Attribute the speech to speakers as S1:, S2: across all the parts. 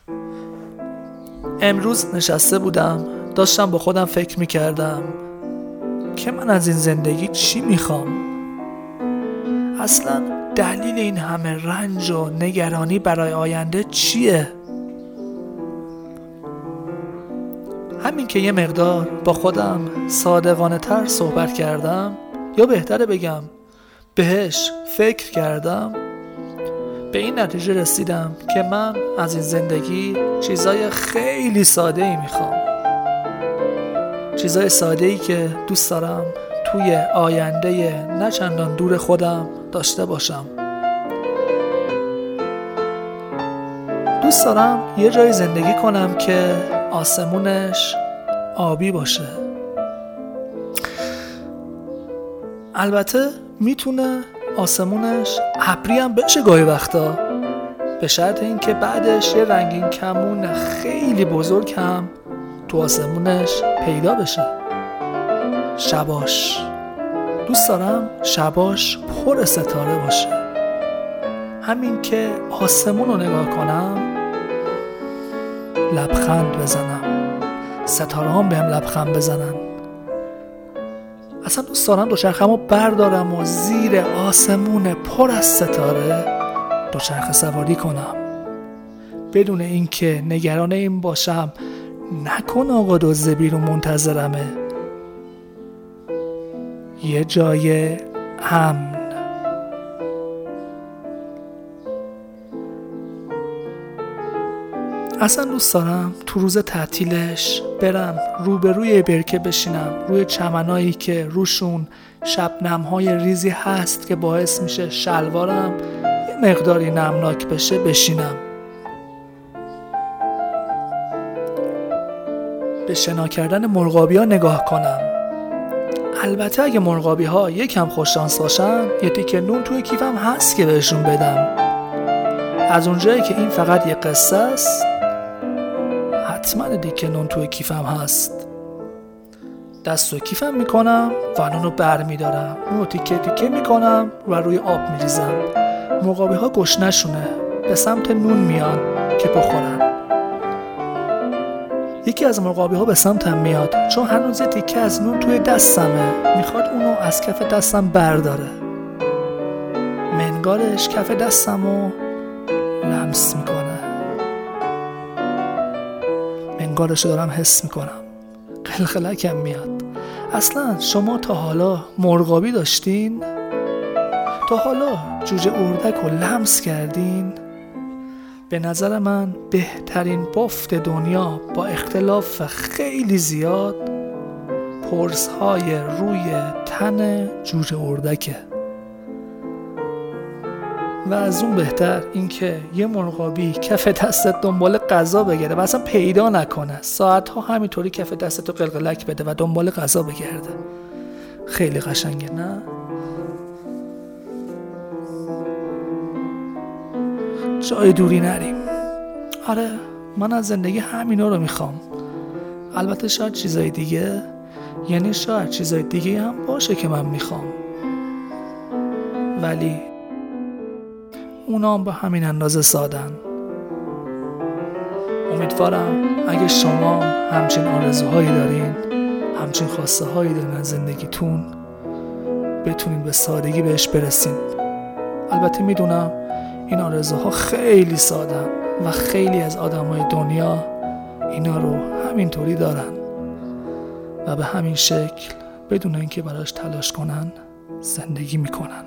S1: امروز نشسته بودم داشتم با خودم فکر میکردم که من از این زندگی چی میخوام. اصلا دلیل این همه رنج و نگرانی برای آینده چیه؟ همین که یه مقدار با خودم صادقانه تر صحبت کردم، یا بهتره بگم بهش فکر کردم، به این نتیجه رسیدم که من از این زندگی چیزای خیلی ساده ای میخوام. چیزای ساده ای که دوست دارم توی آینده نه چندان دور خودم داشته باشم. دوست دارم یه جای زندگی کنم که آسمونش آبی باشه. البته میتونه آسمونش ابری هم بشه گاهی وقتا، به شرط اینکه بعدش یه رنگین کمون خیلی بزرگ هم تو آسمونش پیدا بشه. شباش دوست دارم شباش پر ستاره باشه. همین که آسمون رو نگاه کنم لبخند بزنم، ستاره هم بهم لبخند بزنن. اصلا دوست دارم دوچرخه‌مو بردارم و زیر آسمون پر از ستاره دوچرخه سواری کنم، بدون اینکه نگران این باشم نکن آقا دزد بیرون منتظرمه. یه جای امن. اصلا دوست دارم تو روز تعطیلش برم روبروی برکه بشینم، روی چمنایی که روشون شبنم‌های ریزی هست که باعث میشه شلوارم یه مقداری نمناک بشه بشینم. به شنا کردن مرغابی‌ها نگاه کنم. البته اگه مرغابی‌ها یکم خوششانس باشن یه تیکه نون توی کیفم هست که بهشون بدم. از اونجایی که این فقط یه قصه است، حتما دیگه نون توی کیفم هست. دست و کیفم میکنم و نونو بر میدارم، نونو تیکه تیکه میکنم و روی آب میریزم. مرغابی ها گشنشونه به سمت نون میان که بخورن. یکی از مرغابی ها به سمتم میاد چون هنوز یه تیکه از نون توی دستمه، میخواد اونو از کف دستم برداره. منگارش کف دستمو لمس میکنه، منگارشو دارم حس میکنم، قلقلکم میاد. اصلا شما تا حالا مرغابی داشتین؟ تا حالا جوجه اردک رو لمس کردین؟ به نظر من بهترین بافت دنیا با اختلاف خیلی زیاد پرس‌های روی تن جوجه اردکه. و از اون بهتر اینکه یه مرغابی کف دستت دنبال غذا بگرده و اصلا پیدا نکنه، ساعتها همینطوری کف دستت رو قلقلک بده و دنبال غذا بگرده. خیلی قشنگه نه؟ جای دوری نریم. آره من از زندگی همینا رو میخوام. البته شاید چیزای دیگه، یعنی شاید چیزای دیگه هم باشه که من میخوام، ولی اونا هم به همین اندازه سادن. امیدوارم اگه شما همچین آرزوهایی دارین، همچین خواسته هایی دارین از زندگیتون، بتونین به سادگی بهش برسین. البته میدونم این آرزوها خیلی سادن و خیلی از آدمای دنیا اینا رو همینطوری دارن و به همین شکل بدون اینکه براش تلاش کنن زندگی میکنن.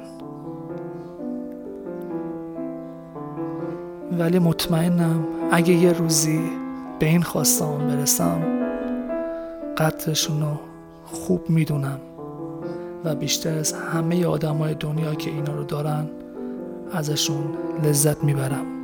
S1: ولی مطمئنم اگه یه روزی به این خواسته‌ام برسم قدرشون رو خوب میدونم و بیشتر از همه آدمای دنیا که اینا رو دارن ازشون لذت میبرم.